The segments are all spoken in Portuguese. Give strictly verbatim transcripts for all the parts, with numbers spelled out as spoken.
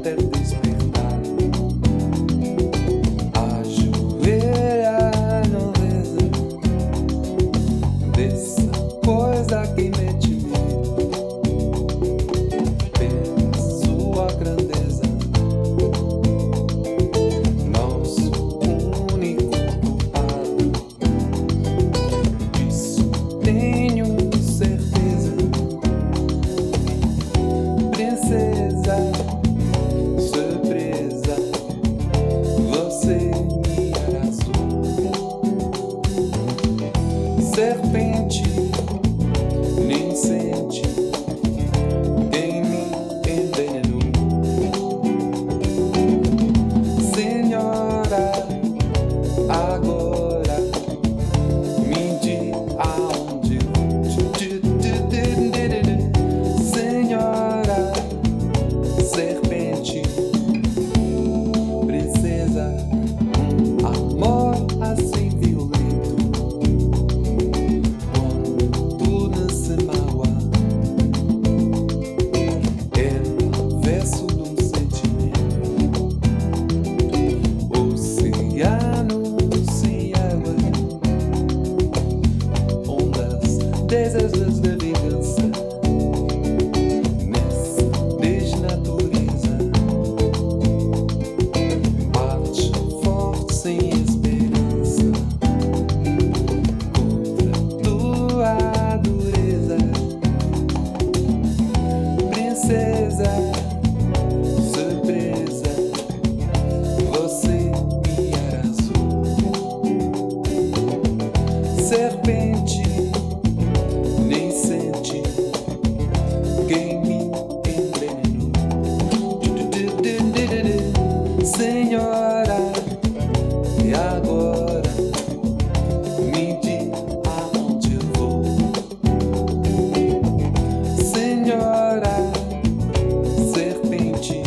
até despertar. Ajoelha, não reza, dessa coisa que mete medo pela sua grandeza. Nosso único culpado, disso tenho certeza. Princesa, surpresa, você me arrasou. Serpente, nem sente quem me envenenou. Senhora, agora me diz aonde vou. Senhora, serpente, princesa, um amor assim violento, quando não se magoa, é o verso de um sentimento. Oceano sem água, ondas, desejos de vingança, nessa desnatureza, bate forte sem esperança contra tua dureza. Princesa, surpresa, você me arrasou. Serpente, nem sente quem me envenenou. Senhora, e agora me diz aonde eu vou. Senhora, serpente,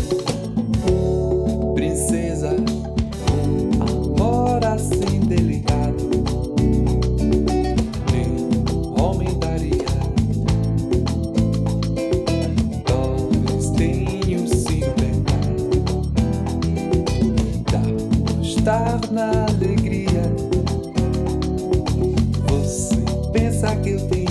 princesa, um amor assim delicado, nenhum homem daria. Talvez tenha sido pecado, dá por estar na alegria. Você pensa que eu tenho